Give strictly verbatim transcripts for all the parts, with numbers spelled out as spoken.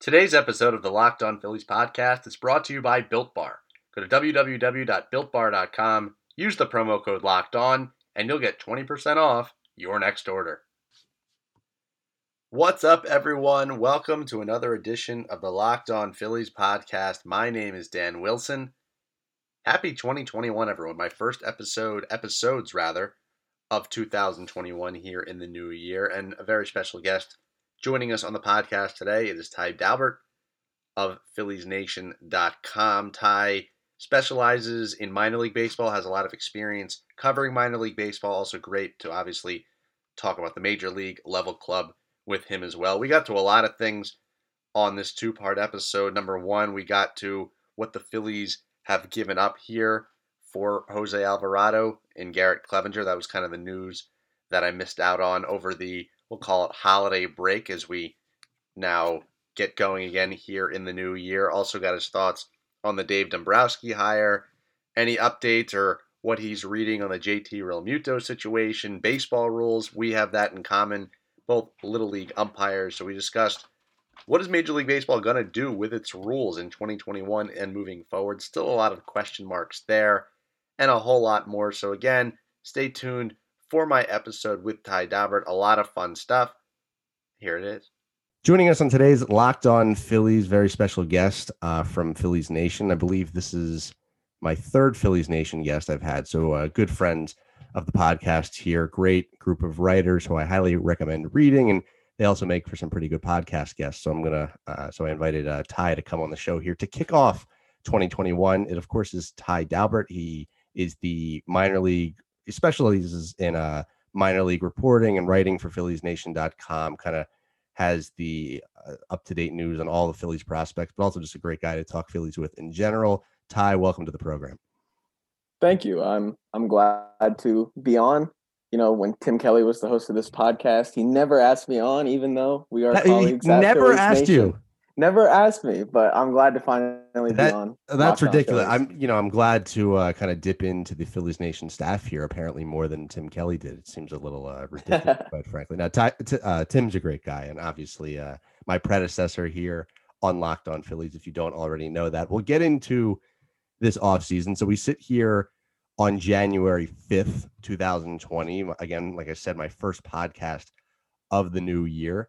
Today's episode of the Locked On Phillies podcast is brought to you by Built Bar. Go to w w w dot built bar dot com, use the promo code LOCKEDON, and you'll get twenty percent off your next order. What's up, everyone? Welcome to another edition of the Locked On Phillies podcast. My name is Dan Wilson. Happy twenty twenty-one, everyone. My first episode, episodes rather, of two thousand twenty-one here in the new year, and a very special guest joining us on the podcast today. It is Ty Daubert of Phillies Nation dot com. Ty specializes in minor league baseball, has a lot of experience covering minor league baseball. Also great to obviously talk about the major league level club with him as well. We got to a lot of things on this two-part episode. Number one, we got to what the Phillies have given up here for Jose Alvarado and Garrett Clevenger. That was kind of the news that I missed out on over the, we'll call it holiday break, as we now get going again here in the new year. Also got his thoughts on the Dave Dombrowski hire, any updates or what he's reading on the J T Realmuto situation, baseball rules. We have that in common, both Little League umpires. So we discussed what is Major League Baseball going to do with its rules in twenty twenty-one and moving forward. Still a lot of question marks there and a whole lot more. So again, stay tuned for my episode with Ty Daubert. A lot of fun stuff. Here it is. Joining us on today's Locked On Phillies, very special guest uh, from Phillies Nation. I believe this is my third Phillies Nation guest I've had. So uh, good friends of the podcast here. Great group of writers who I highly recommend reading, and they also make for some pretty good podcast guests. So I'm gonna, uh, so I invited uh, Ty to come on the show here to kick off twenty twenty-one. It of course is Ty Daubert. He is the minor league, he specializes in uh, minor league reporting and writing for Phillies Nation dot com. Kind of has the uh, up-to-date news on all the Phillies prospects, but also just a great guy to talk Phillies with in general. Ty, welcome to the program. Thank you. I'm I'm glad to be on. You know, when Tim Kelly was the host of this podcast, he never asked me on, even though we are That, colleagues. He at never Phillies asked Nation. you. Never asked me, but I'm glad to finally that, be on. That's Locked ridiculous. On Phillies. I'm, you know, I'm glad to uh, kind of dip into the Phillies Nation staff here. Apparently, more than Tim Kelly did. It seems a little uh, ridiculous, quite frankly. Now, Ty, t- uh, Tim's a great guy, and obviously, uh, my predecessor here on Locked On Phillies. If you don't already know that, we'll get into this offseason. So we sit here on January fifth, twenty twenty. Again, like I said, my first podcast of the new year.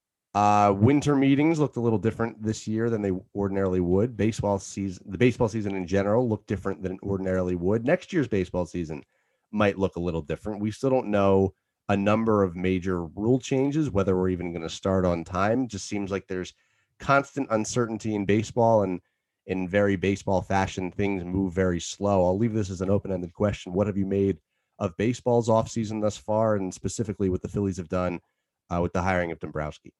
Uh, winter meetings looked a little different this year than they ordinarily would. Baseball season, the baseball season in general looked different than it ordinarily would. Next year's baseball season might look a little different. We still don't know a number of major rule changes, whether we're even going to start on time. Just seems like there's constant uncertainty in baseball, and in very baseball fashion, things move very slow. I'll leave this as an open-ended question. What have you made of baseball's offseason thus far, and specifically what the Phillies have done uh, with the hiring of Dombrowski?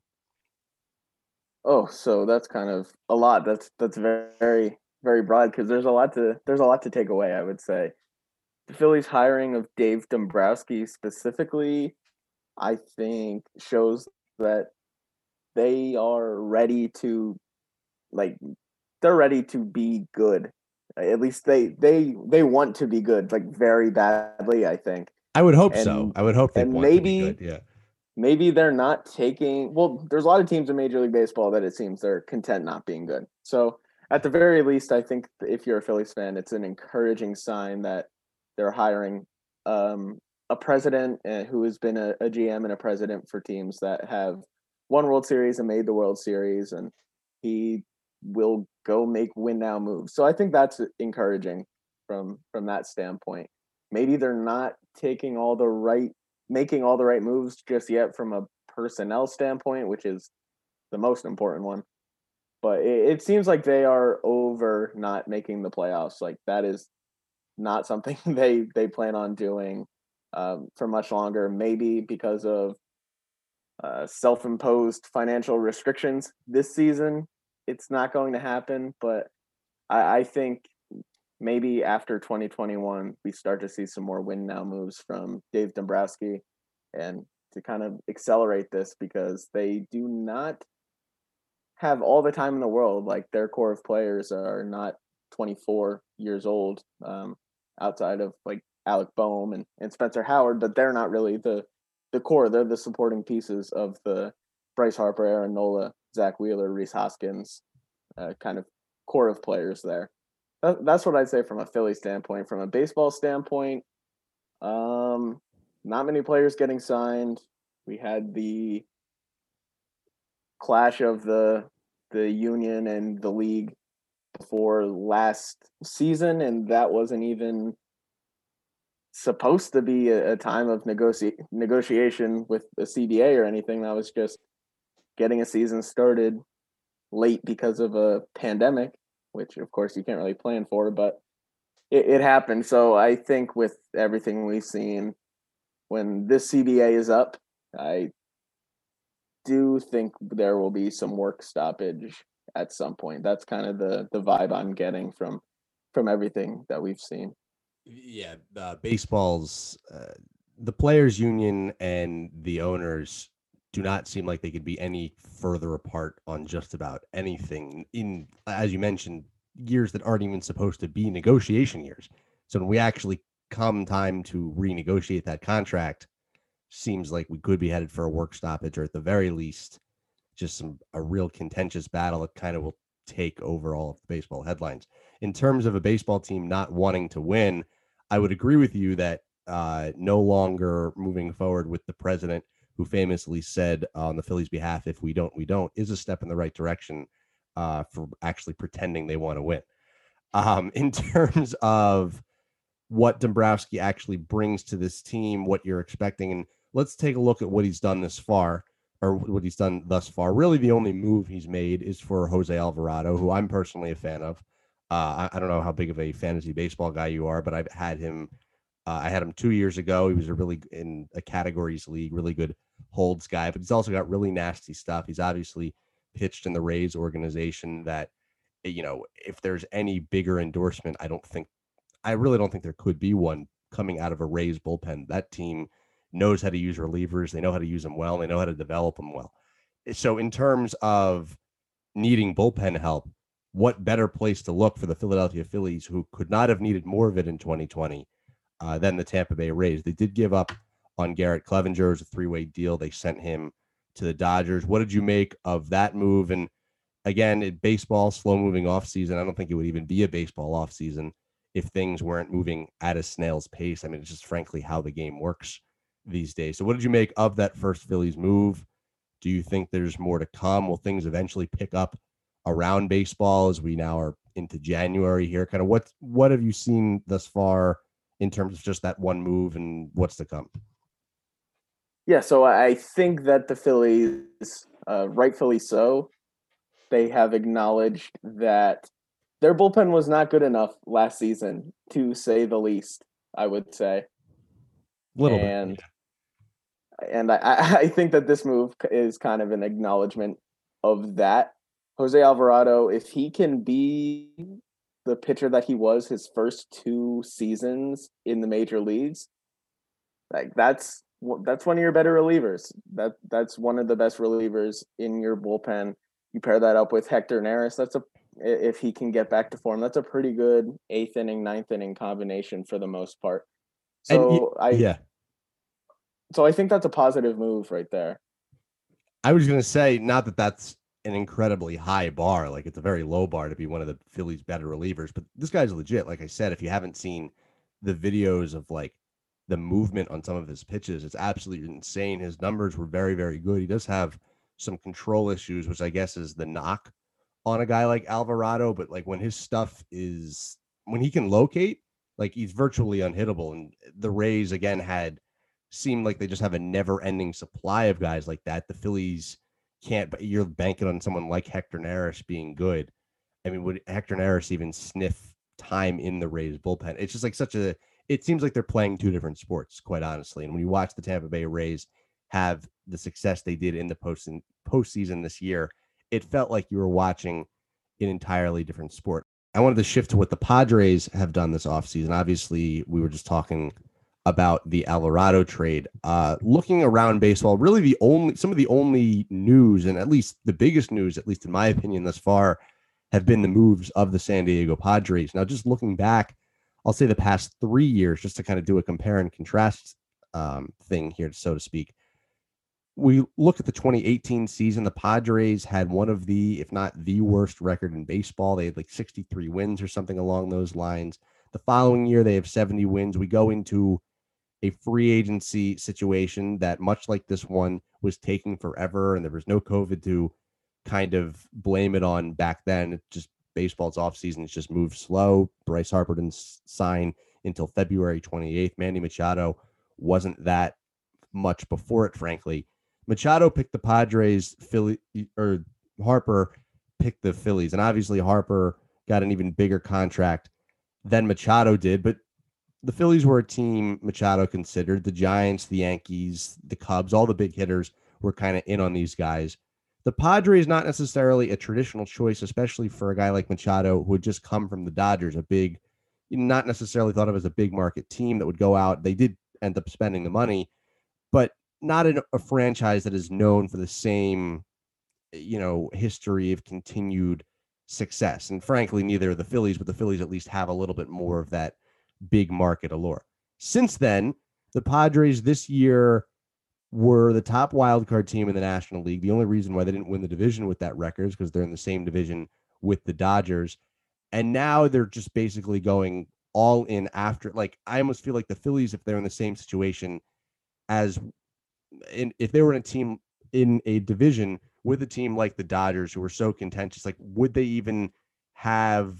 Oh, so that's kind of a lot. That's that's very very broad because there's a lot to there's a lot to take away. I would say the Phillies hiring of Dave Dombrowski specifically, I think, shows that they are ready to like they're ready to be good. At least they they they want to be good, like very badly, I think. I would hope and, so. I would hope they and want maybe, to be good. Yeah. Maybe they're not taking. Well, there's a lot of teams in Major League Baseball that it seems they're content not being good. So at the very least, I think if you're a Phillies fan, it's an encouraging sign that they're hiring um, a president who has been a, a G M and a president for teams that have won World Series and made the World Series, and he will go make win now moves. So I think that's encouraging from from that standpoint. Maybe they're not taking all the right, making all the right moves just yet from a personnel standpoint, which is the most important one. But it, it seems like they are over not making the playoffs. Like that is not something they they plan on doing um, for much longer. Maybe because of uh, self-imposed financial restrictions this season, it's not going to happen. But I, I think maybe after twenty twenty-one, we start to see some more win now moves from Dave Dombrowski, and to kind of accelerate this because they do not have all the time in the world. Like their core of players are not twenty-four years old, um, outside of like Alec Boehm and, and Spencer Howard, but they're not really the the core. They're the supporting pieces of the Bryce Harper, Aaron Nola Zach Wheeler, Reese Hoskins, uh, kind of core of players there. That, that's what I'd say from a Philly standpoint. From a baseball standpoint, um, not many players getting signed. We had the clash of the the union and the league before last season, and that wasn't even supposed to be a, a time of negotiate negotiation with the C B A or anything. That was just getting a season started late because of a pandemic, which of course you can't really plan for, but it, it happened. So I think with everything we've seen, when this C B A is up, I do think there will be some work stoppage at some point. That's kind of the the vibe I'm getting from from everything that we've seen. Yeah, uh, baseball's uh, the players' union and the owners do not seem like they could be any further apart on just about anything. In, as you mentioned, years that aren't even supposed to be negotiation years. So when we actually come time to renegotiate that contract, seems like we could be headed for a work stoppage, or at the very least, just some a real contentious battle that kind of will take over all of the baseball headlines. In terms of a baseball team not wanting to win, I would agree with you that uh, no longer moving forward with the president who famously said on the Phillies' behalf, if we don't, we don't, is a step in the right direction uh, for actually pretending they want to win. Um, in terms of what Dombrowski actually brings to this team, what you're expecting, and let's take a look at what he's done this far, or what he's done thus far. Really, the only move he's made is for Jose Alvarado, who I'm personally a fan of. Uh, I, I don't know how big of a fantasy baseball guy you are, but I've had him. Uh, I had him two years ago. He was a really in a categories league, really good holds guy, but he's also got really nasty stuff. He's obviously pitched in the Rays organization that, you know, if there's any bigger endorsement, I don't think, I really don't think there could be one coming out of a Rays bullpen. That team knows how to use relievers. They know how to use them well. They know how to develop them well. So in terms of needing bullpen help, what better place to look for the Philadelphia Phillies, who could not have needed more of it in twenty twenty uh, than the Tampa Bay Rays? They did give up on Garrett Clevenger as a three-way deal. They sent him to the Dodgers. What did you make of that move? And again, in baseball, slow-moving offseason, I don't think it would even be a baseball offseason if things weren't moving at a snail's pace. I mean, it's just frankly how the game works these days. So what did you make of that first Phillies move? Do you think there's more to come? Will things eventually pick up around baseball as we now are into January here? Kind of what what have you seen thus far in terms of just that one move and what's to come? Yeah, so I think that the Phillies, uh, rightfully so, they have acknowledged that their bullpen was not good enough last season, to say the least, I would say. A little and, bit. Yeah. And I, I think that this move is kind of an acknowledgement of that. Jose Alvarado, if he can be the pitcher that he was his first two seasons in the major leagues, like that's that's one of your better relievers. That that's one of the best relievers in your bullpen. You pair that up with Hector Neris. That's a if he can get back to form, that's a pretty good eighth inning, ninth inning combination for the most part. So and, I yeah. So I think that's a positive move right there. I was going to say, not that that's an incredibly high bar, like it's a very low bar to be one of the Phillies' better relievers, but this guy's legit. Like I said, if you haven't seen the videos of like the movement on some of his pitches, it's absolutely insane. His numbers were very, very good. He does have some control issues, which I guess is the knock on a guy like Alvarado, but like when his stuff is, when he can locate, like he's virtually unhittable. And the Rays again had seemed like they just have a never ending supply of guys like that. The Phillies can't, but you're banking on someone like Hector Neris being good. I mean, would Hector Neris even sniff time in the Rays bullpen? It's just like such a, it seems like they're playing two different sports, quite honestly. And when you watch the Tampa Bay Rays have the success they did in the post postseason this year, it felt like you were watching an entirely different sport. I wanted to shift to what the Padres have done this offseason. Obviously, we were just talking about the Alvarado trade. Uh, looking around baseball, really the only, some of the only news, and at least the biggest news, at least in my opinion thus far, have been the moves of the San Diego Padres. Now, just looking back, I'll say the past three years, just to kind of do a compare and contrast um, thing here, so to speak. we look at the twenty eighteen season, the Padres had one of the, if not the worst record in baseball. They had like sixty-three wins or something along those lines. The following year, they have seventy wins. We go into a free agency situation that, much like this one, was taking forever, and there was no COVID to kind of blame it on back then. It just baseball's offseason, it's just moved slow. Bryce Harper didn't sign until February twenty-eighth. Manny Machado wasn't that much before it, frankly. Machado picked the Padres, Philly, or Harper picked the Phillies, and obviously Harper got an even bigger contract than Machado did, but the Phillies were a team Machado considered. The Giants, the Yankees, the Cubs, all the big hitters were kind of in on these guys. The Padres, not necessarily a traditional choice, especially for a guy like Machado who had just come from the Dodgers, a big, not necessarily thought of as a big market team that would go out. They did end up spending the money, but not in a franchise that is known for the same, you know, history of continued success. And frankly, neither of the Phillies, but the Phillies at least have a little bit more of that big market allure. Since then, the Padres this year were the top wildcard team in the National League. The only reason why they didn't win the division with that record is because they're in the same division with the Dodgers. And now they're just basically going all in after. Like, I almost feel like the Phillies, if they're in the same situation as in, if they were in a team in a division with a team like the Dodgers, who are so contentious, like, would they even have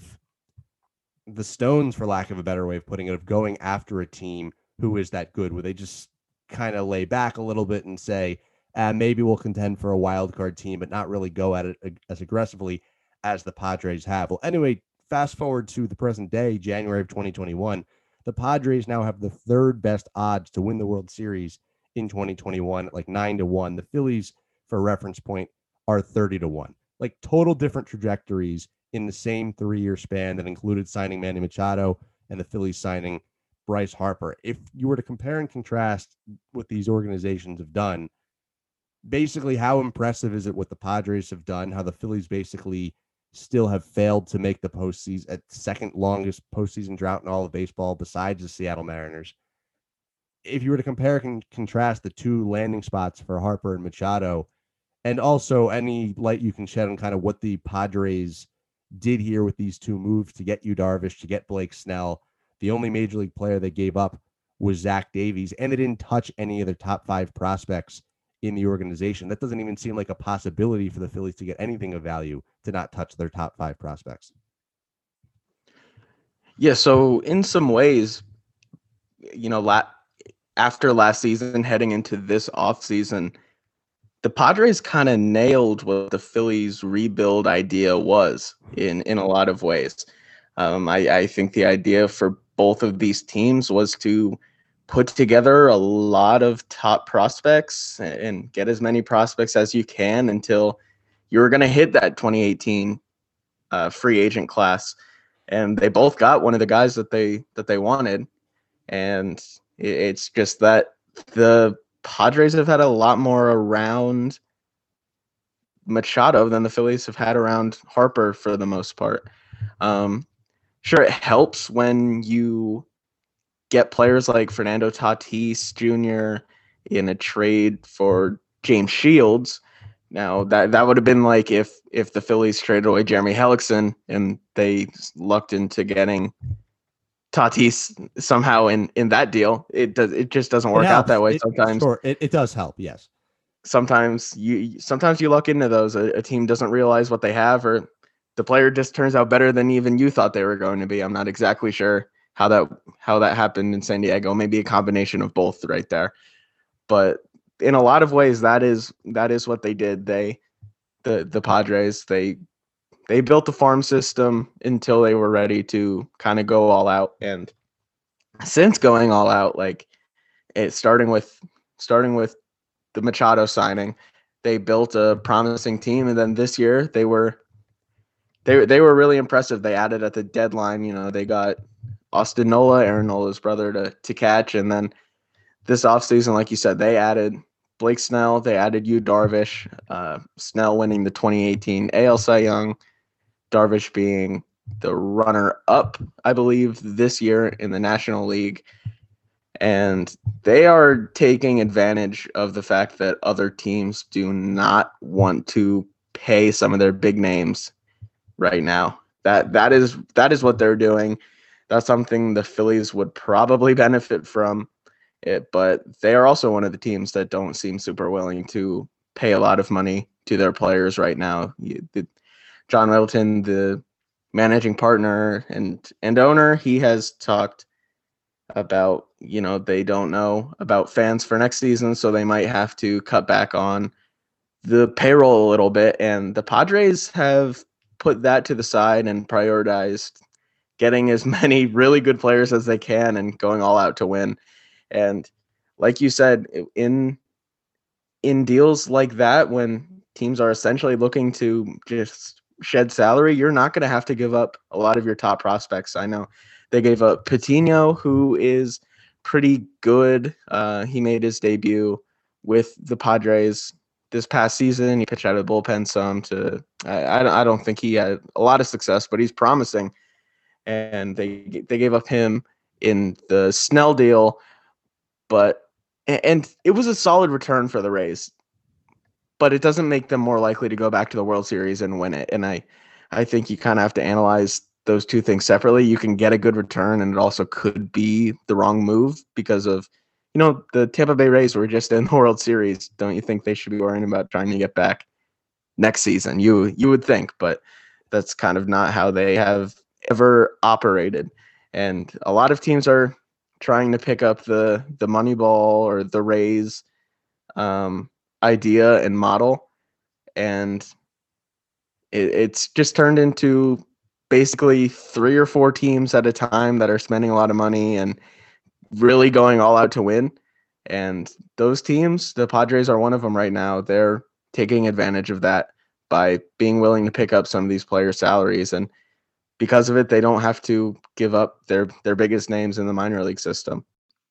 the stones, for lack of a better way of putting it, of going after a team who is that good? Would they just kind of lay back a little bit and say, uh, maybe we'll contend for a wild card team, but not really go at it as aggressively as the Padres have? Well, anyway, fast forward to the present day, January of twenty twenty-one, the Padres now have the third best odds to win the World Series in twenty twenty-one, like nine to one. The Phillies, for reference point, are thirty to one. Like, total different trajectories in the same three-year span that included signing Manny Machado and the Phillies signing Bryce Harper. If you were to compare and contrast what these organizations have done, basically, how impressive is it what the Padres have done, how the Phillies basically still have failed to make the postseason, at second longest postseason drought in all of baseball besides the Seattle Mariners. If you were to compare and contrast the two landing spots for Harper and Machado, and also any light you can shed on kind of what the Padres did here with these two moves to get Yu Darvish, to get Blake Snell. The only major league player they gave up was Zach Davies, and they didn't touch any of their top five prospects in the organization. That doesn't even seem like a possibility for the Phillies to get anything of value to not touch their top five prospects. Yeah, so in some ways, you know, la- after last season, heading into this offseason, the Padres kind of nailed what the Phillies rebuild idea was in, in a lot of ways. Um, I, I think the idea for both of these teams was to put together a lot of top prospects and get as many prospects as you can until you're going to hit that twenty eighteen uh, free agent class. And they both got one of the guys that they that they wanted. And it's just that the Padres have had a lot more around Machado than the Phillies have had around Harper for the most part. Um, sure, it helps when you get players like Fernando Tatis Junior in a trade for James Shields. Now, that, that would have been like if if the Phillies traded away Jeremy Hellickson and they lucked into getting Tatis somehow in, in that deal. It does. It just doesn't work out that way. It, sometimes sure, it, it does help. Yes. Sometimes you sometimes you luck into those. A, a team doesn't realize what they have, or the player just turns out better than even you thought they were going to be. I'm not exactly sure how that how that happened in San Diego. Maybe a combination of both right there. But in a lot of ways, that is that is what they did. They the the Padres they. They built the farm system until they were ready to kind of go all out. And since going all out, like it starting with starting with the Machado signing, they built a promising team. And then this year they were they they were really impressive. They added at the deadline, you know, they got Austin Nola, Aaron Nola's brother, to to catch. And then this offseason, like you said, they added Blake Snell, they added Yu Darvish, uh, Snell winning the twenty eighteen A L Cy Young, Darvish being the runner-up, I believe, this year in the National League. And they are taking advantage of the fact that other teams do not want to pay some of their big names right now. That that is that is what they're doing. That's something the Phillies would probably benefit from it, but they are also one of the teams that don't seem super willing to pay a lot of money to their players right now. You, the, John Middleton, the managing partner and and owner, he has talked about, you know, they don't know about fans for next season, so they might have to cut back on the payroll a little bit. And the Padres have put that to the side and prioritized getting as many really good players as they can and going all out to win. And like you said, in in deals like that, when teams are essentially looking to just shed salary, you're not going to have to give up a lot of your top prospects. I know they gave up Patino, who is pretty good. Uh, he made his debut with the Padres this past season. He pitched out of the bullpen some to, I, I don't think he had a lot of success, but he's promising. And they they gave up him in the Snell deal, but and it was a solid return for the Rays, but it doesn't make them more likely to go back to the World Series and win it. And I, I think you kind of have to analyze those two things separately. You can get a good return, and it also could be the wrong move because of, you know, the Tampa Bay Rays were just in the World Series. Don't you think they should be worrying about trying to get back next season? You you would think, but that's kind of not how they have ever operated. And a lot of teams are trying to pick up the the Moneyball or the Rays um, idea and model, and it, it's just turned into basically three or four teams at a time that are spending a lot of money and really going all out to win. And those teams, the Padres are one of them right now. They're taking advantage of that by being willing to pick up some of these players' salaries, and because of it, they don't have to give up their their biggest names in the minor league system.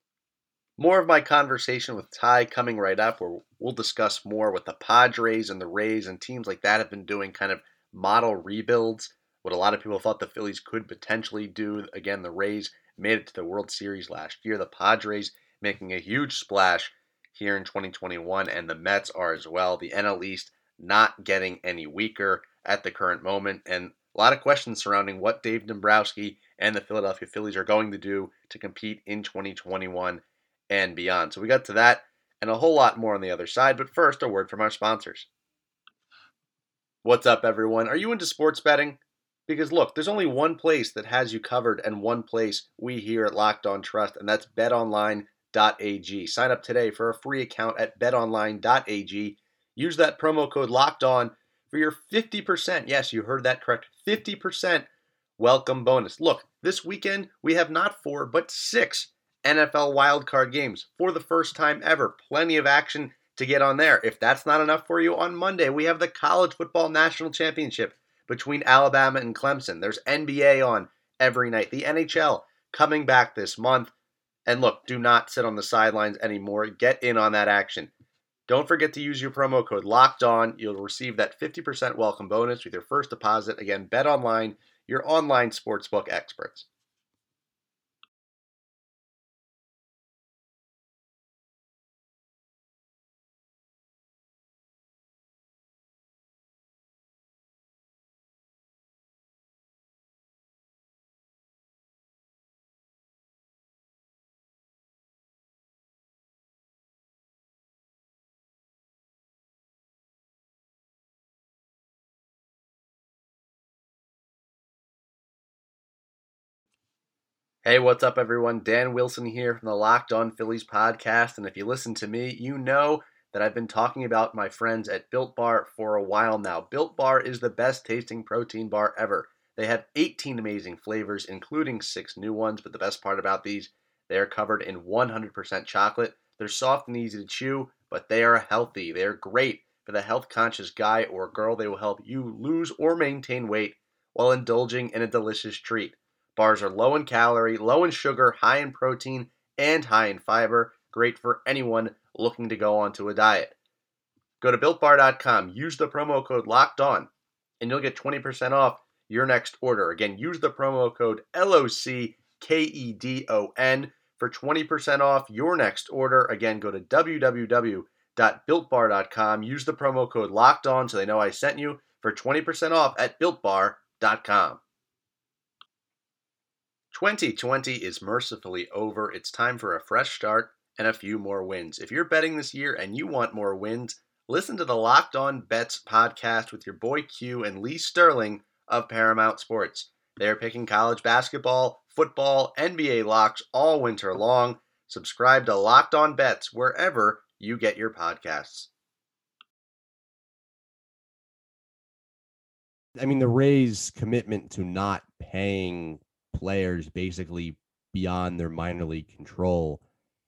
More of my conversation with Ty coming right up, where we'll discuss more what the Padres and the Rays and teams like that have been doing, kind of model rebuilds, what a lot of people thought the Phillies could potentially do. Again, the Rays made it to the World Series last year. The Padres making a huge splash here in twenty twenty-one, and the Mets are as well. The N L East not getting any weaker at the current moment, and a lot of questions surrounding what Dave Dombrowski and the Philadelphia Phillies are going to do to compete in twenty twenty-one and beyond. So we got to that and a whole lot more on the other side, but first, a word from our sponsors. What's up, everyone? Are you into sports betting? Because look, there's only one place that has you covered and one place we here at Locked On trust, and that's bet online dot a g. Sign up today for a free account at bet online dot a g. Use that promo code LOCKEDON for your fifty percent, yes, you heard that correct, fifty percent welcome bonus. Look, this weekend we have not four, but six N F L wildcard games for the first time ever. Plenty of action to get on there. If that's not enough for you, on Monday we have the College Football National Championship between Alabama and Clemson. There's N B A on every night. The N H L coming back this month. And look, do not sit on the sidelines anymore. Get in on that action. Don't forget to use your promo code LOCKEDON. You'll receive that fifty percent welcome bonus with your first deposit. Again, BetOnline, your online sportsbook experts. Hey, what's up, everyone? Dan Wilson here from the Locked On Phillies podcast. And if you listen to me, you know that I've been talking about my friends at Built Bar for a while now. Built Bar is the best tasting protein bar ever. They have eighteen amazing flavors, including six new ones. But the best part about these, they are covered in one hundred percent chocolate. They're soft and easy to chew, but they are healthy. They are great for the health-conscious guy or girl. They will help you lose or maintain weight while indulging in a delicious treat. Bars are low in calorie, low in sugar, high in protein, and high in fiber. Great for anyone looking to go onto a diet. Go to built bar dot com, use the promo code LOCKEDON, and you'll get twenty percent off your next order. Again, use the promo code L O C K E D O N for twenty percent off your next order. Again, go to w w w dot built bar dot com. Use the promo code Locked On so they know I sent you for twenty percent off at built bar dot com. twenty twenty is mercifully over. It's time for a fresh start and a few more wins. If you're betting this year and you want more wins, listen to the Locked On Bets podcast with your boy Q and Lee Sterling of Paramount Sports. They're picking college basketball, football, N B A locks all winter long. Subscribe to Locked On Bets wherever you get your podcasts. I mean, the Rays' commitment to not paying players basically beyond their minor league control.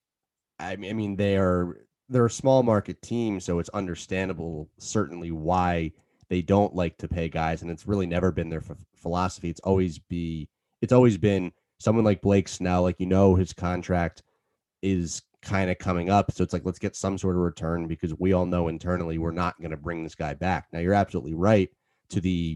I mean, I mean, they are they're a small market team, so it's understandable certainly why they don't like to pay guys, and it's really never been their f- philosophy. It's always be it's always been someone like Blake Snell, like, you know, his contract is kind of coming up, so it's like, let's get some sort of return because we all know internally we're not going to bring this guy back. Now, you're absolutely right. To the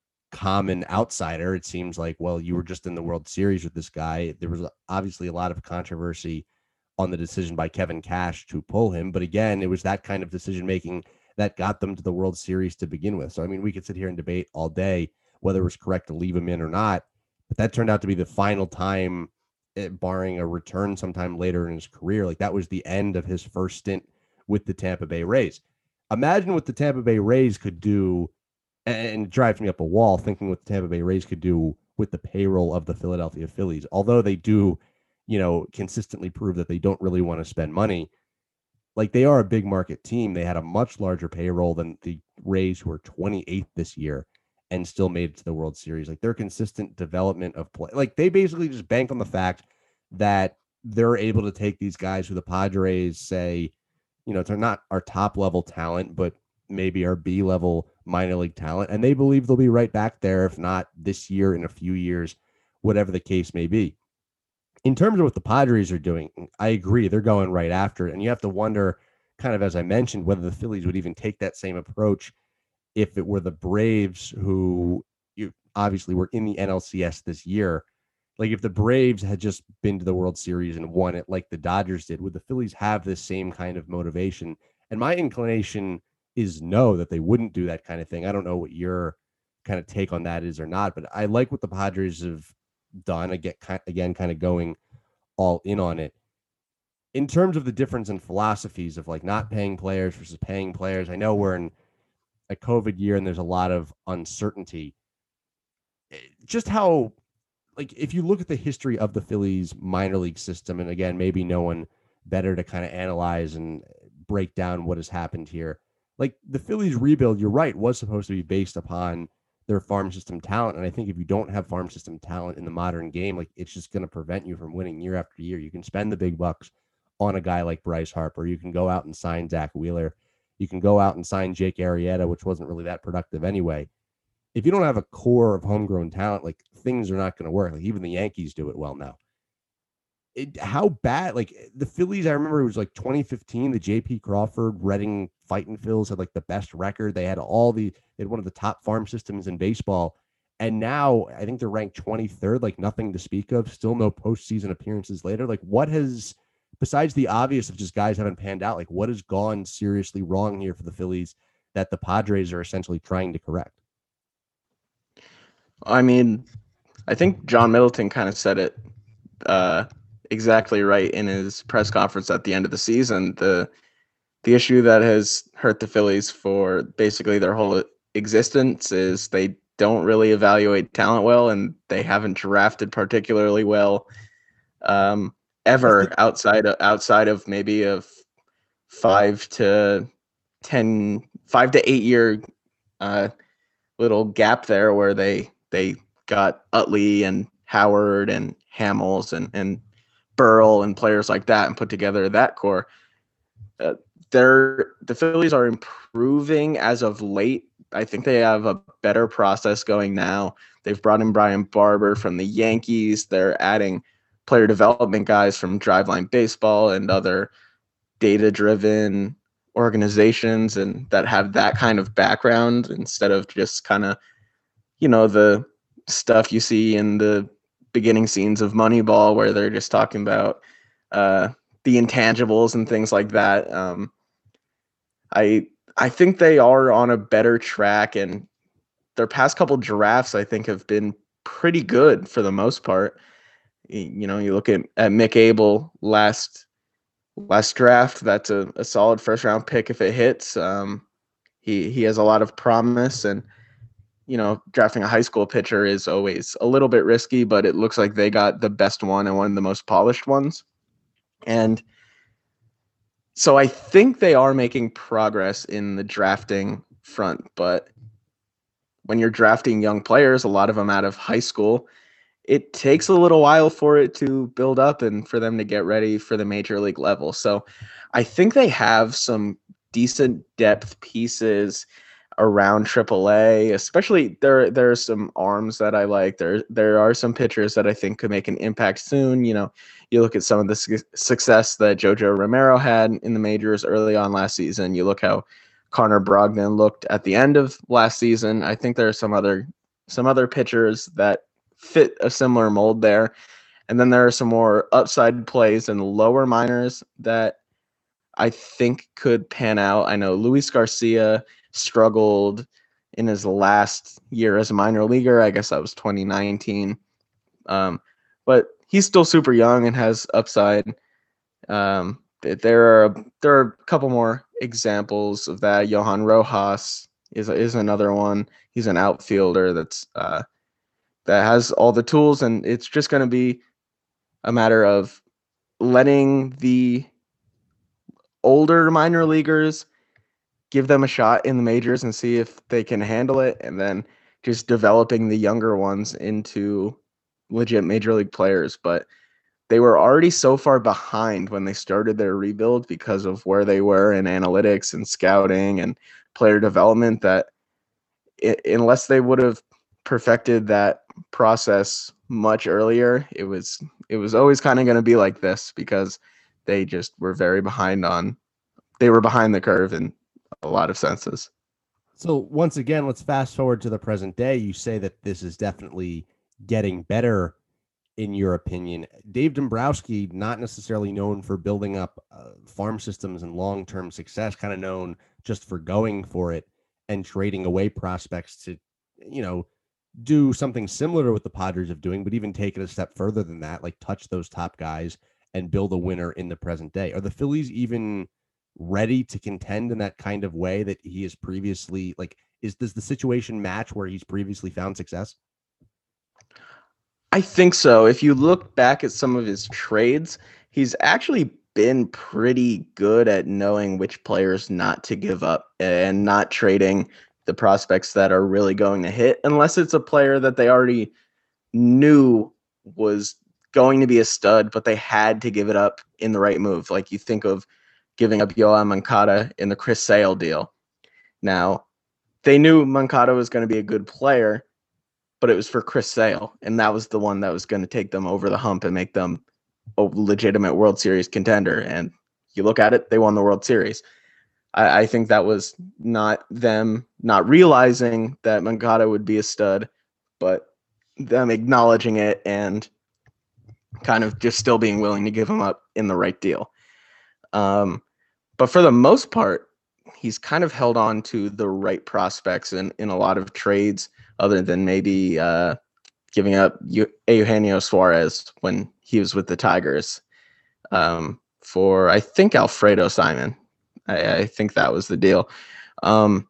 common outsider, it seems like, well, you were just in the World Series with this guy. There was obviously a lot of controversy on the decision by Kevin Cash to pull him, but again, it was that kind of decision making that got them to the World Series to begin with. So, I mean, we could sit here and debate all day whether it was correct to leave him in or not, but that turned out to be the final time, barring a return sometime later in his career. Like, that was the end of his first stint with the Tampa Bay Rays. Imagine what the Tampa Bay Rays could do, and it drives me up a wall thinking what the Tampa Bay Rays could do with the payroll of the Philadelphia Phillies. Although they do, you know, consistently prove that they don't really want to spend money. Like, they are a big market team. They had a much larger payroll than the Rays, who are twenty-eighth this year and still made it to the World Series. Like, their consistent development of play, like, they basically just bank on the fact that they're able to take these guys who the Padres say, you know, they're not our top level talent, but maybe our B level minor league talent. And they believe they'll be right back there, if not this year, in a few years, whatever the case may be. In terms of what the Padres are doing, I agree. They're going right after it. And you have to wonder, kind of as I mentioned, whether the Phillies would even take that same approach if it were the Braves, who you obviously were in the N L C S this year. Like, if the Braves had just been to the World Series and won it like the Dodgers did, would the Phillies have this same kind of motivation? And my inclination is no, that they wouldn't do that kind of thing. I don't know what your kind of take on that is or not, but I like what the Padres have done. Again, again, kind of going all in on it. In terms of the difference in philosophies of like not paying players versus paying players, I know we're in a COVID year and there's a lot of uncertainty. Just how, like, if you look at the history of the Phillies minor league system, and again, maybe no one better to kind of analyze and break down what has happened here. Like, the Phillies rebuild, you're right, was supposed to be based upon their farm system talent. And I think if you don't have farm system talent in the modern game, like, it's just going to prevent you from winning year after year. You can spend the big bucks on a guy like Bryce Harper. You can go out and sign Zach Wheeler. You can go out and sign Jake Arrieta, which wasn't really that productive anyway. If you don't have a core of homegrown talent, like, things are not going to work. Like, even the Yankees do it well now. It, how bad, like, the Phillies, I remember it was like twenty fifteen, the J P Crawford, Reading Fighting Phils had like the best record. They had all the, they had one of the top farm systems in baseball. And now I think they're ranked twenty-third, like nothing to speak of, still no postseason appearances later. Like, what has, besides the obvious of just guys haven't panned out, like, what has gone seriously wrong here for the Phillies that the Padres are essentially trying to correct? I mean, I think John Middleton kind of said it uh, exactly right in his press conference at the end of the season. The the issue that has hurt the Phillies for basically their whole existence is they don't really evaluate talent well, and they haven't drafted particularly well um, ever outside of, outside of maybe a five to ten, five to eight year uh, little gap there where they they got Utley and Howard and Hamels and and Burrell and players like that and put together that core. Uh, they're the Phillies are improving as of late. I think they have a better process going now. They've brought in Brian Barber from the Yankees. They're adding player development guys from Driveline Baseball and other data-driven organizations and that have that kind of background instead of just kind of, you know, the stuff you see in the beginning scenes of Moneyball where they're just talking about uh, the intangibles and things like that. Um, I I think they are on a better track, and their past couple drafts I think have been pretty good for the most part. You know, you look at, at Mick Abel last last draft. That's a, a solid first round pick if it hits. Um, he he has a lot of promise, and you know, drafting a high school pitcher is always a little bit risky, but it looks like they got the best one and one of the most polished ones. And so I think they are making progress in the drafting front, but when you're drafting young players, a lot of them out of high school, it takes a little while for it to build up and for them to get ready for the major league level. So I think they have some decent depth pieces around triple A, especially there there are some arms that I like. There there are some pitchers that I think could make an impact soon. You know, you look at some of the su- success that Jojo Romero had in the majors early on last season. You look how Connor Brogdon looked at the end of last season. I think there are some other some other pitchers that fit a similar mold there. And then there are some more upside plays in lower minors that I think could pan out. I know Luis Garcia struggled in his last year as a minor leaguer. I guess that was twenty nineteen. Um, but he's still super young and has upside. Um, there are there are a couple more examples of that. Johan Rojas is is another one. He's an outfielder that's uh, that has all the tools, and it's just going to be a matter of letting the older minor leaguers give them a shot in the majors and see if they can handle it, and then just developing the younger ones into legit major league players. But they were already so far behind when they started their rebuild because of where they were in analytics and scouting and player development that it, unless they would have perfected that process much earlier, it was it was always kind of going to be like this because they just were very behind on they were behind the curve in a lot of senses. So once again, let's fast forward to the present day. You say that this is definitely getting better in your opinion. Dave Dombrowski, not necessarily known for building up uh, farm systems and long-term success, kind of known just for going for it and trading away prospects to, you know, do something similar to what the Padres are doing, but even take it a step further than that, like touch those top guys and build a winner in the present day. Are the Phillies even ready to contend in that kind of way that he has previously, like, is does the situation match where he's previously found success? I think so. If you look back at some of his trades, he's actually been pretty good at knowing which players not to give up and not trading the prospects that are really going to hit, unless it's a player that they already knew was going to be a stud, but they had to give it up in the right move. Like you think of giving up Yoan Moncada in the Chris Sale deal. Now, they knew Moncada was going to be a good player, but it was for Chris Sale, and that was the one that was going to take them over the hump and make them a legitimate World Series contender. And you look at it, they won the World Series. I, I think that was not them not realizing that Moncada would be a stud, but them acknowledging it and kind of just still being willing to give him up in the right deal. Um, but for the most part, he's kind of held on to the right prospects in, in a lot of trades, other than maybe uh, giving up Eugenio Suarez when he was with the Tigers um, for, I think, Alfredo Simon. I, I think that was the deal. Um,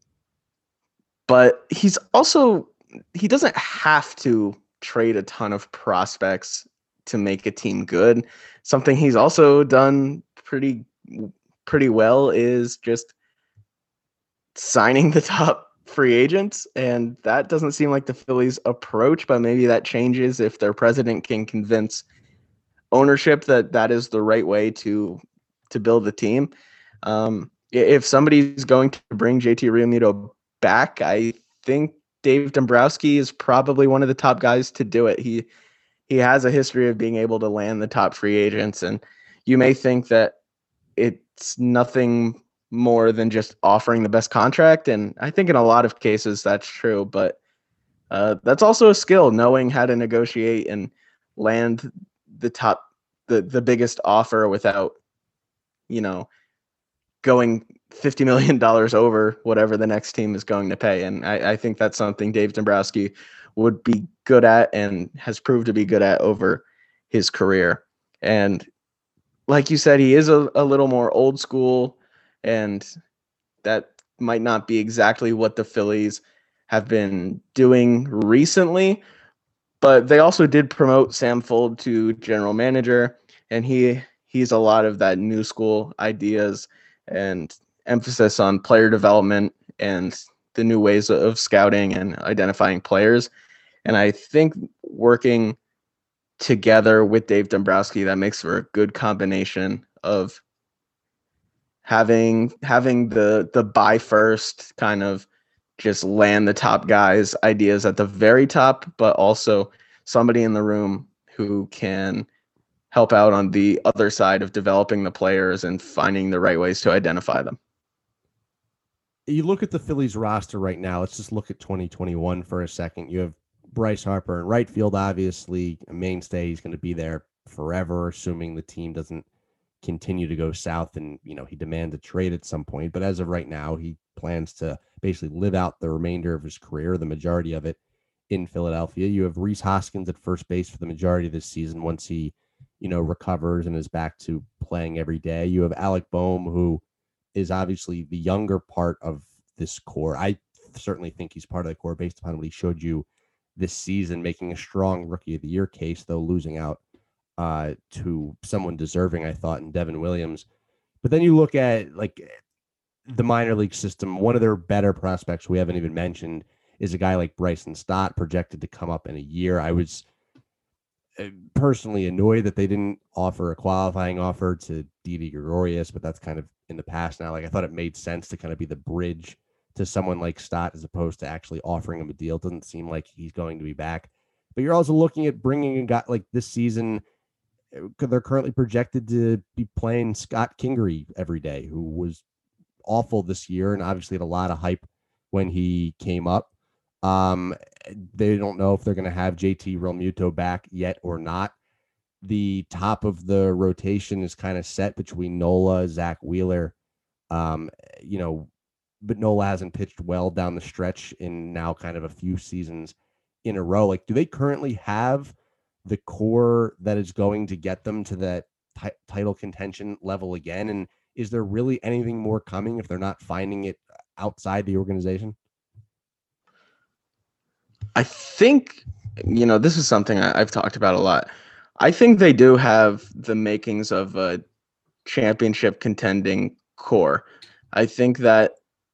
but he's also, he doesn't have to trade a ton of prospects to make a team good. Something he's also done pretty pretty well is just signing the top free agents, and that doesn't seem like the Phillies' approach, but maybe that changes if their president can convince ownership that that is the right way to to build the team. Um, if somebody's going to bring J T Realmuto back, I think Dave Dombrowski is probably one of the top guys to do it. He he has a history of being able to land the top free agents, and you may think that it's nothing more than just offering the best contract, and I think in a lot of cases that's true, but uh, that's also a skill, knowing how to negotiate and land the top the the biggest offer without, you know, going fifty million dollars over whatever the next team is going to pay. And I, I think that's something Dave Dombrowski would be good at and has proved to be good at over his career. And like you said, he is a, a little more old school, and that might not be exactly what the Phillies have been doing recently, but they also did promote Sam Fuld to general manager, and he he's a lot of that new school ideas and emphasis on player development and the new ways of scouting and identifying players. And I think working together with Dave Dombrowski, that makes for a good combination of having having the the buy first kind of just land the top guys ideas at the very top, but also somebody in the room who can help out on the other side of developing the players and finding the right ways to identify them. You look at the Phillies roster right now. Let's just look at twenty twenty-one for a second. You have Bryce Harper in right field, obviously a mainstay. He's going to be there forever, assuming the team doesn't continue to go south and, you know, he demands a trade at some point. But as of right now, he plans to basically live out the remainder of his career, the majority of it in Philadelphia. You have Rhys Hoskins at first base for the majority of this season once he, you know, recovers and is back to playing every day. You have Alec Boehm, who is obviously the younger part of this core. I certainly think he's part of the core based upon what he showed you this season, making a strong Rookie of the Year case, though losing out uh, to someone deserving, I thought, in Devin Williams. But then you look at like the minor league system, one of their better prospects we haven't even mentioned is a guy like Bryson Stott, projected to come up in a year. I was personally annoyed that they didn't offer a qualifying offer to Didi Gregorius, but that's kind of in the past now. Like, I thought it made sense to kind of be the bridge to someone like Stott as opposed to actually offering him a deal. It doesn't seem like he's going to be back. But you're also looking at bringing a guy like this season. They're currently projected to be playing Scott Kingery every day, who was awful this year and obviously had a lot of hype when he came up. Um, they don't know if they're going to have J T Realmuto back yet or not. The top of the rotation is kind of set between Nola, Zach Wheeler. Um, you know, but Nola hasn't pitched well down the stretch in now kind of a few seasons in a row. Like, do they currently have the core that is going to get them to that t- title contention level again? And is there really anything more coming if they're not finding it outside the organization? I think, you know, this is something I, I've talked about a lot. I think they do have the makings of a championship contending core. I think that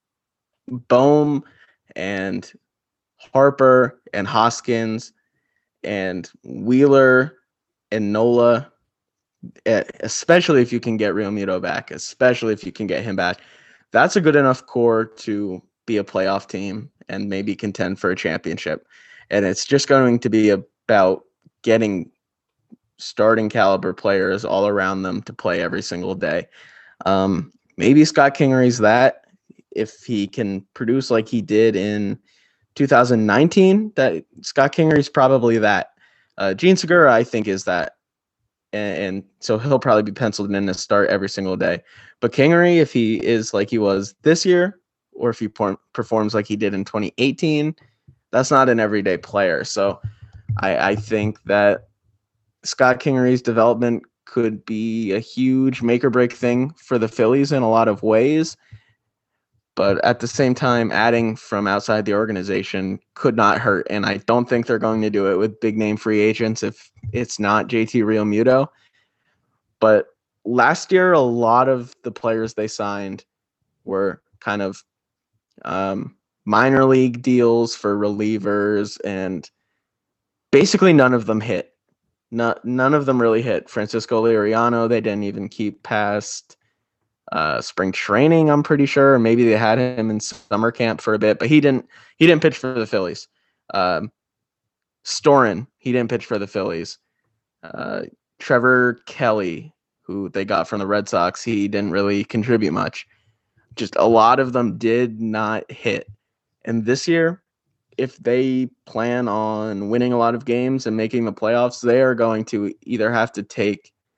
Boehm and Harper and Hoskins and Wheeler and Nola, especially if you can get Realmuto back, especially if you can get him back, that's a good enough core to be a playoff team and maybe contend for a championship. And it's just going to be about getting starting caliber players all around them to play every single day. Um, maybe Scott Kingery's that, if he can produce like he did in two thousand nineteen, that Scott Kingery's probably that. Uh, Gene Segura, I think, is that. And, and so he'll probably be penciled in to start every single day. But Kingery, if he is like he was this year, or if he por- performs like he did in twenty eighteen, that's not an everyday player. So I, I think that Scott Kingery's development could be a huge make or break thing for the Phillies in a lot of ways. But at the same time, adding from outside the organization could not hurt. And I don't think they're going to do it with big name free agents if it's not J T Realmuto. But last year, a lot of the players they signed were kind of um, minor league deals for relievers, and basically none of them hit. Not, none of them really hit. Francisco Liriano, they didn't even keep past uh, spring training, I'm pretty sure. Maybe they had him in summer camp for a bit, but he didn't he didn't pitch for the Phillies. Um, Storin, he didn't pitch for the Phillies. Uh, Trevor Kelly, who they got from the Red Sox, he didn't really contribute much. Just a lot of them did not hit. And this year, if they plan on winning a lot of games and making the playoffs, they are going to either have to take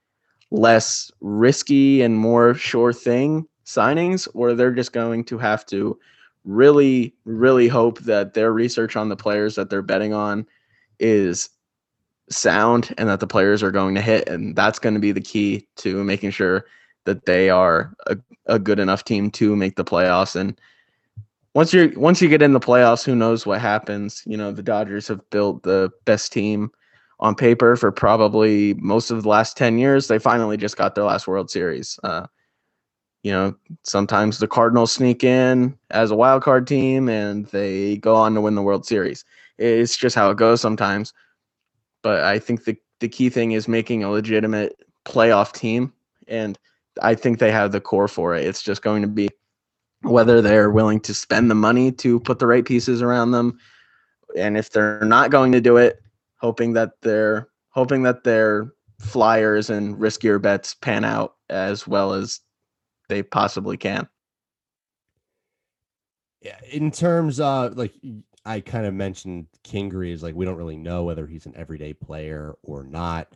less risky and more sure thing signings, or they're just going to have to really, really hope that their research on the players that they're betting on is sound and that the players are going to hit. And that's going to be the key to making sure that they are a, a good enough team to make the playoffs. And once you're once you get in the playoffs, who knows what happens? You know, the Dodgers have built the best team on paper for probably most of the last ten years. They finally just got their last World Series. Uh, you know, sometimes the Cardinals sneak in as a wild card team and they go on to win the World Series. It's just how it goes sometimes. But I think the, the key thing is making a legitimate playoff team. And I think they have the core for it. It's just going to be whether they're willing to spend the money to put the right pieces around them. And if they're not going to do it, hoping that they're hoping that their flyers and riskier bets pan out as well as they possibly can. Yeah, in terms of like I kind of mentioned Kingery is like we don't really know whether he's an everyday player or not.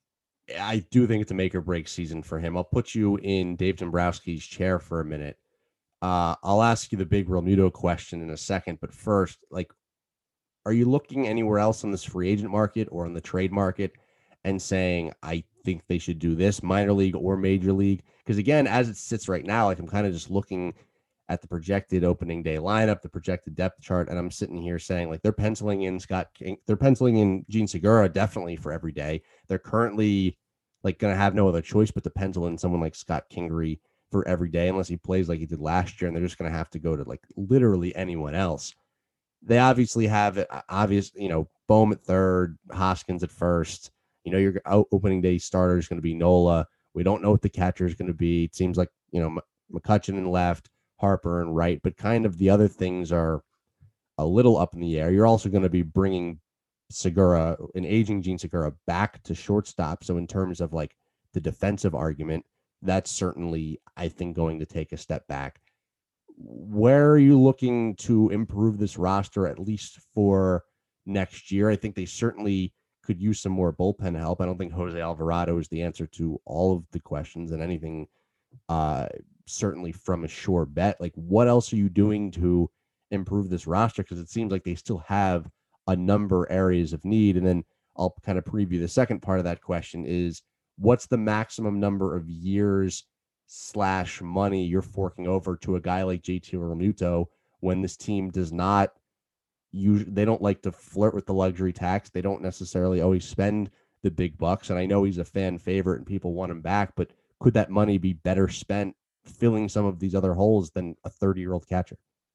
I do think it's a make or break season for him. I'll put you in Dave Dombrowski's chair for a minute. Uh, I'll ask you the big Realmuto question in a second, but first, like, are you looking anywhere else on this free agent market or on the trade market and saying, I think they should do this, minor league or major league? Because again, as it sits right now, like I'm kind of just looking at the projected opening day lineup, the projected depth chart, and I'm sitting here saying, like, they're penciling in Scott King, they're penciling in Gene Segura definitely for every day. They're currently like going to have no other choice but to pencil in someone like Scott Kingery for every day, unless he plays like he did last year, and they're just going to have to go to like literally anyone else. They obviously have obvious, you know, Bohm at third, Hoskins at first. You know, your opening day starter is going to be Nola. We don't know what the catcher is going to be. It seems like, you know, McCutchen in left, Harper and right, but kind of the other things are a little up in the air. You're also going to be bringing Segura, an aging Gene Segura, back to shortstop. So in terms of like the defensive argument, that's certainly, I think, going to take a step back. Where are you looking to improve this roster, at least for next year? I think they certainly could use some more bullpen help. I don't think Jose Alvarado is the answer to all of the questions and anything, uh, certainly from a sure bet. Like, what else are you doing to improve this roster? Because it seems like they still have a number of areas of need. And then I'll kind of preview the second part of that question is, what's the maximum number of years slash money you're forking over to a guy like J T Realmuto when this team does not use, they don't like to flirt with the luxury tax. They don't necessarily always spend the big bucks. And I know he's a fan favorite and people want him back, but could that money be better spent filling some of these other holes than a thirty year old catcher?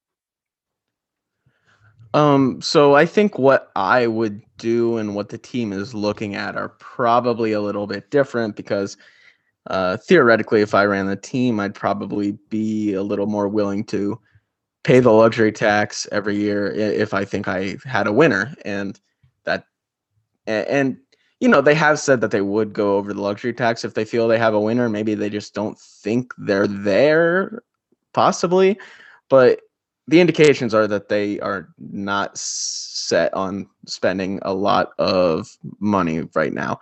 Um, so I think what I would do and what the team is looking at are probably a little bit different because uh, theoretically, if I ran the team, I'd probably be a little more willing to pay the luxury tax every year if I think I had a winner. And that, and, and you know, they have said that they would go over the luxury tax if they feel they have a winner. Maybe they just don't think they're there, possibly. But the indications are that they are not set on spending a lot of money right now.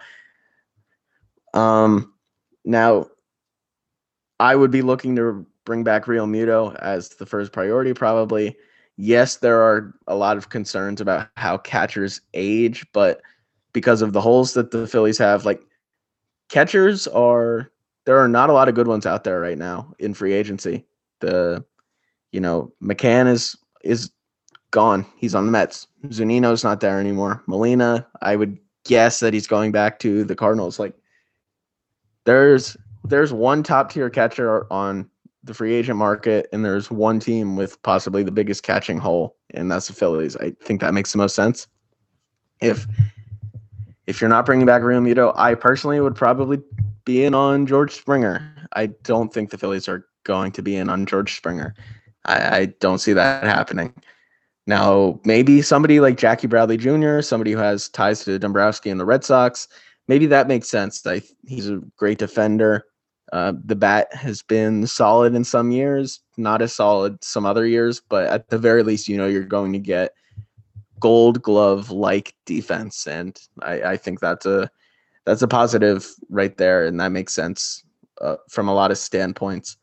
Um, now, I would be looking to bring back Realmuto as the first priority, probably. Yes, there are a lot of concerns about how catchers age, but because of the holes that the Phillies have, like catchers are, there are not a lot of good ones out there right now in free agency. The You know, McCann is is gone. He's on the Mets. Zunino's not there anymore. Molina, I would guess that he's going back to the Cardinals. Like, there's there's one top tier catcher on the free agent market, and there's one team with possibly the biggest catching hole, and that's the Phillies. I think that makes the most sense. If if you're not bringing back Realmuto, I personally would probably be in on George Springer. I don't think the Phillies are going to be in on George Springer. I, I don't see that happening. Now, maybe somebody like Jackie Bradley Junior, somebody who has ties to Dombrowski and the Red Sox, maybe that makes sense. I, he's a great defender. Uh, the bat has been solid in some years, not as solid some other years, but at the very least, you know, you're going to get Gold Glove-like defense, and I, I think that's a that's a positive right there, and that makes sense uh, from a lot of standpoints.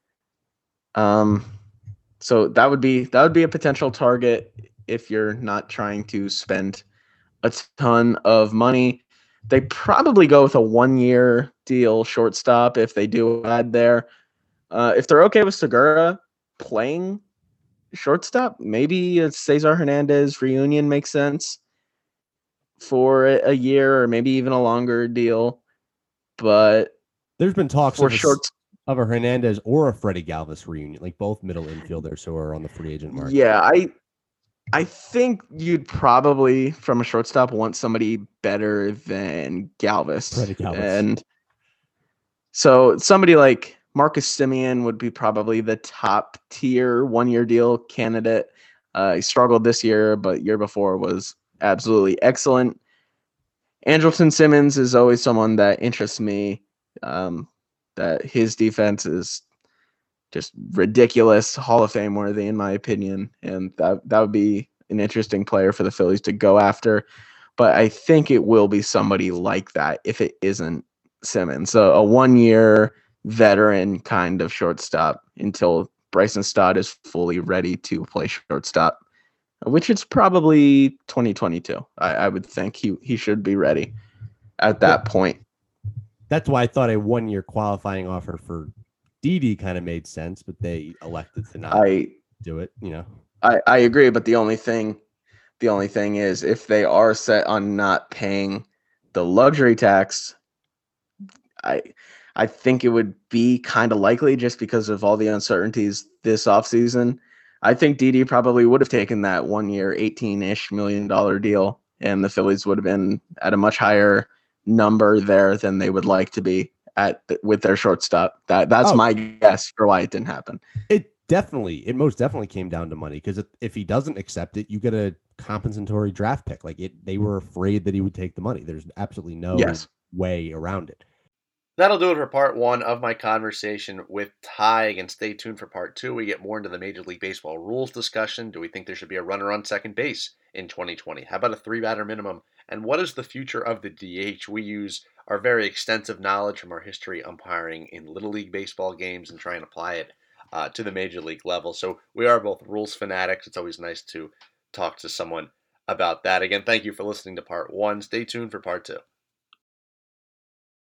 Um, so that would be that would be a potential target if you're not trying to spend a ton of money. They probably go with a one-year deal shortstop if they do add there. Uh, if they're okay with Segura playing shortstop, maybe a Cesar Hernandez reunion makes sense for a year or maybe even a longer deal. But there's been talks for of a, short of a Hernandez or a Freddie Galvis reunion, like both middle infielders who are on the free agent market. Yeah, I I think you'd probably, from a shortstop, want somebody better than Galvis. Freddie Galvis. And so somebody like Marcus Semien would be probably the top tier one-year deal candidate. Uh, he struggled this year, but year before was absolutely excellent. Andrelton Simmons is always someone that interests me. Um, that his defense is just ridiculous, Hall of Fame worthy in my opinion, and that that would be an interesting player for the Phillies to go after. But I think it will be somebody like that if it isn't Simmons. So a one-year veteran kind of shortstop until Bryson Stott is fully ready to play shortstop, which is probably twenty twenty-two. I, I would think he he should be ready at that point. That's why I thought a one-year qualifying offer for Didi kind of made sense, but they elected to not I do it. You know, I, I agree, but the only thing, the only thing is if they are set on not paying the luxury tax, I I think it would be kind of likely just because of all the uncertainties this offseason. I think Didi probably would have taken that one-year, eighteen-ish million dollar deal, and the Phillies would have been at a much higher number there than they would like to be at the, with their shortstop. That that's oh. my guess for why it didn't happen. It definitely, it most definitely came down to money because if, if he doesn't accept it, you get a compensatory draft pick. Like it, they were afraid that he would take the money. There's absolutely no yes. way around it. That'll do it for part one of my conversation with Ty. Again, stay tuned for part two. We get more into the Major League Baseball rules discussion. Do we think there should be a runner on second base in twenty twenty? How about a three-batter minimum? And what is the future of the D H? We use our very extensive knowledge from our history umpiring in Little League Baseball games and try and apply it uh, to the Major League level. So we are both rules fanatics. It's always nice to talk to someone about that. Again, thank you for listening to part one. Stay tuned for part two.